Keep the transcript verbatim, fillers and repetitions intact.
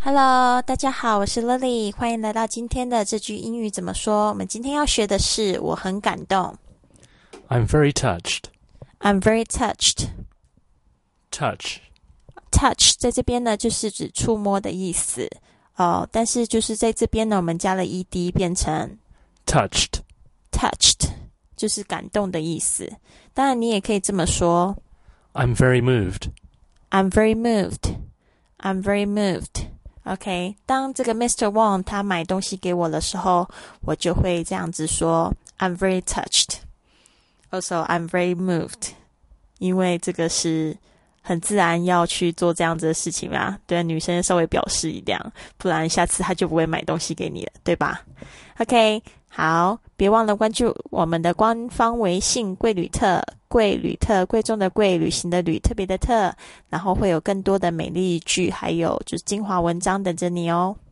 Hello，大家好，我是 Lily， 欢迎来到今天的这句英语怎么说。我们今天要学的是我很感动。 I'm very touched. I'm very touched. Touch. Touch 在这边呢，就是指触摸的意思哦，但是就是在这边呢，我们加了 ed 变成 touched. touched， 就是感动的意思。当然，你也可以这么说 I'm very moved. I'm very moved. I'm very moved.OK， 当这个 Mister Wang 他买东西给我的时候，我就会这样子说 I'm very touched. Also, I'm very moved. 因为这个是很自然要去做这样子的事情啦，对女生稍微表示一点，不然下次他就不会买东西给你了，对吧？ OK， 好，别忘了关注我们的官方微信贵旅特，贵旅特，贵重的贵，旅行的旅，特别的特，然后会有更多的美丽句，还有就是精华文章等着你哦。